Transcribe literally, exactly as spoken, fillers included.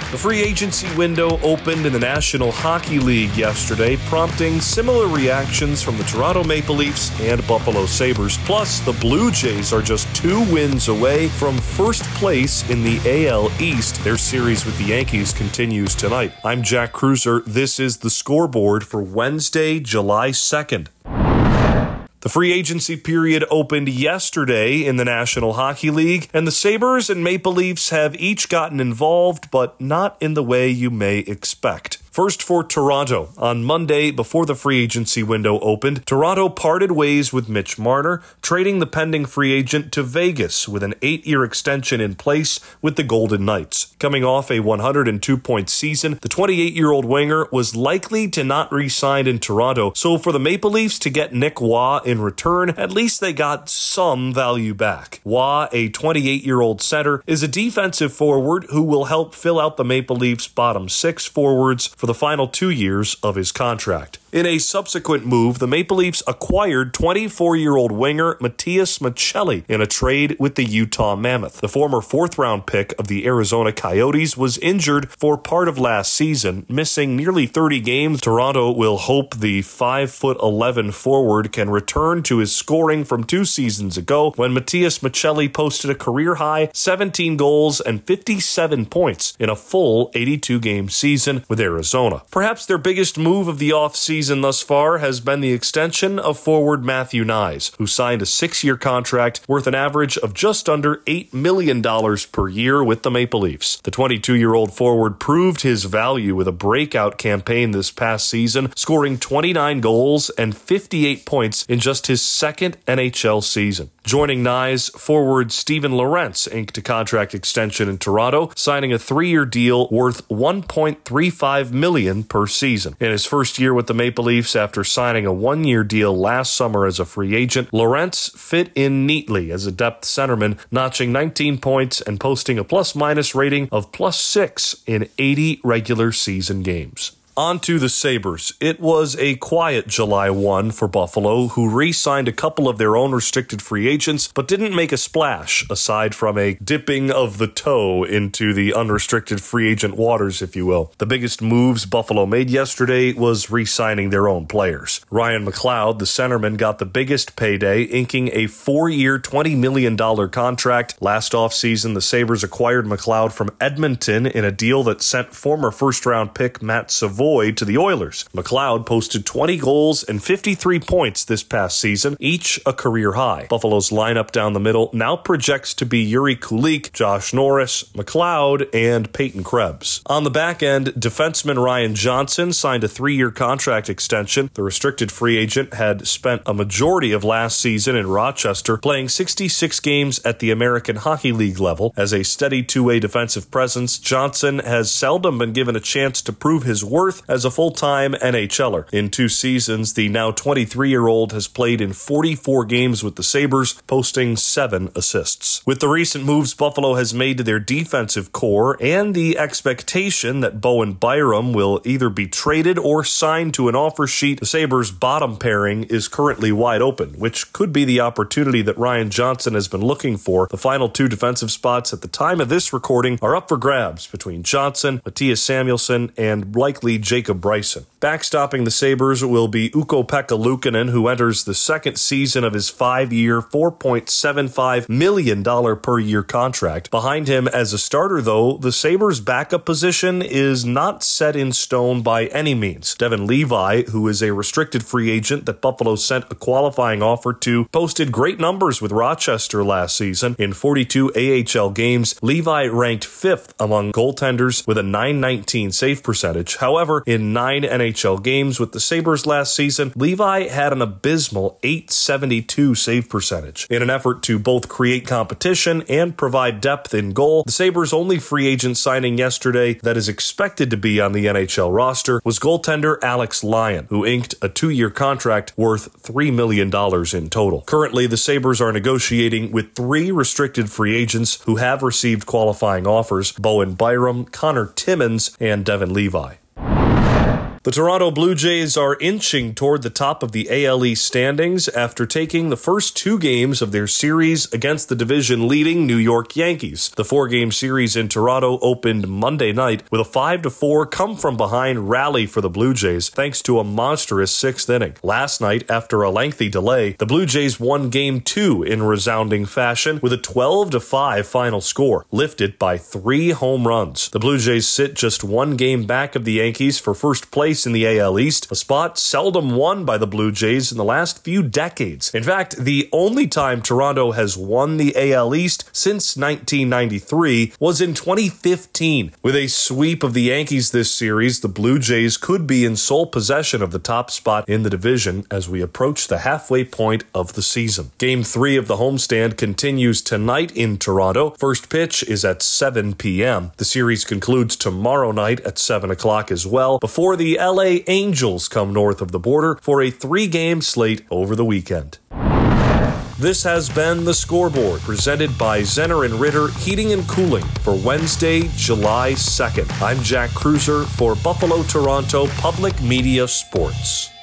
The free agency window opened in the National Hockey League yesterday, prompting similar reactions from the Toronto Maple Leafs and Buffalo Sabres. Plus, the Blue Jays are just two wins away from first place in the A L East. Their series with the Yankees continues tonight. I'm Jack Cruiser. This is the scoreboard for Wednesday, July second. The free agency period opened yesterday in the National Hockey League, and the Sabres and Maple Leafs have each gotten involved, but not in the way you may expect. First for Toronto. On Monday, before the free agency window opened, Toronto parted ways with Mitch Marner, trading the pending free agent to Vegas with an eight-year extension in place with the Golden Knights. Coming off a one hundred two point season, the twenty-eight-year-old winger was likely to not re-sign in Toronto, so for the Maple Leafs to get Nick Waugh in return, at least they got some value back. Waugh, a twenty-eight-year-old center, is a defensive forward who will help fill out the Maple Leafs' bottom six forwards for the final two years of his contract. In a subsequent move, the Maple Leafs acquired twenty-four-year-old winger Matias Maccelli in a trade with the Utah Mammoth. The former fourth-round pick of the Arizona Coyotes was injured for part of last season, missing nearly thirty games. Toronto will hope the five foot eleven forward can return to his scoring from two seasons ago when Matias Maccelli posted a career-high seventeen goals and fifty-seven points in a full eighty-two game season with Arizona. Perhaps their biggest move of the offseason Season thus far has been the extension of forward Matthew Knies, who signed a six-year contract worth an average of just under eight million dollars per year with the Maple Leafs. The twenty-two-year-old forward proved his value with a breakout campaign this past season, scoring twenty-nine goals and fifty-eight points in just his second N H L season. Joining Knies, forward Steven Lorentz inked a contract extension in Toronto, signing a three-year deal worth one point three five million dollars per season. In his first year with the Maple Leafs, after signing a one-year deal last summer as a free agent, Lorentz fit in neatly as a depth centerman, notching nineteen points and posting a plus-minus rating of plus six in eighty regular season games. On to the Sabres. It was a quiet July first for Buffalo, who re-signed a couple of their own restricted free agents, but didn't make a splash, aside from a dipping of the toe into the unrestricted free agent waters, if you will. The biggest moves Buffalo made yesterday was re-signing their own players. Ryan McLeod, the centerman, got the biggest payday, inking a four-year, twenty million dollars contract. Last offseason, the Sabres acquired McLeod from Edmonton in a deal that sent former first-round pick Matt Savoy to the Oilers. McLeod posted twenty goals and fifty-three points this past season, each a career high. Buffalo's lineup down the middle now projects to be Yuri Kulik, Josh Norris, McLeod, and Peyton Krebs. On the back end, defenseman Ryan Johnson signed a three-year contract extension. The restricted free agent had spent a majority of last season in Rochester, playing sixty-six games at the American Hockey League level. As a steady two-way defensive presence, Johnson has seldom been given a chance to prove his worth as a full-time N H L er. In two seasons, the now twenty-three-year-old has played in forty-four games with the Sabres, posting seven assists. With the recent moves Buffalo has made to their defensive core and the expectation that Bowen Byram will either be traded or signed to an offer sheet, the Sabres' bottom pairing is currently wide open, which could be the opportunity that Ryan Johnson has been looking for. The final two defensive spots at the time of this recording are up for grabs between Johnson, Matthias Samuelsson, and likely Jacob Bryson. Backstopping the Sabres will be Ukko-Pekka Luukkonen, who enters the second season of his five-year, four point seven five million dollars per year contract. Behind him as a starter, though, the Sabres' backup position is not set in stone by any means. Devon Levi, who is a restricted free agent that Buffalo sent a qualifying offer to, posted great numbers with Rochester last season. In forty-two A H L games, Levi ranked fifth among goaltenders with a nine nineteen save percentage. However, in nine N H L games with the Sabres last season, Levi had an abysmal eight seventy-two save percentage. In an effort to both create competition and provide depth in goal, the Sabres' only free agent signing yesterday that is expected to be on the N H L roster was goaltender Alex Lyon, who inked a two-year contract worth three million dollars in total. Currently, the Sabres are negotiating with three restricted free agents who have received qualifying offers: Bowen Byram, Connor Timmins, and Devon Levi. The Toronto Blue Jays are inching toward the top of the A L East standings after taking the first two games of their series against the division-leading New York Yankees. The four-game series in Toronto opened Monday night with a five to four come-from-behind rally for the Blue Jays thanks to a monstrous sixth inning. Last night, after a lengthy delay, the Blue Jays won Game two in resounding fashion with a twelve to five final score, lifted by three home runs. The Blue Jays sit just one game back of the Yankees for first place in the A L East, a spot seldom won by the Blue Jays in the last few decades. In fact, the only time Toronto has won the A L East since nineteen ninety-three was in twenty fifteen. With a sweep of the Yankees this series, the Blue Jays could be in sole possession of the top spot in the division as we approach the halfway point of the season. Game three of the homestand continues tonight in Toronto. First pitch is at seven p.m. The series concludes tomorrow night at seven o'clock as well, before the L A Angels come north of the border for a three-game slate over the weekend. This has been The Scoreboard, presented by Zenner and Ritter Heating and Cooling for Wednesday, July second. I'm Jack Cruiser for Buffalo Toronto Public Media Sports.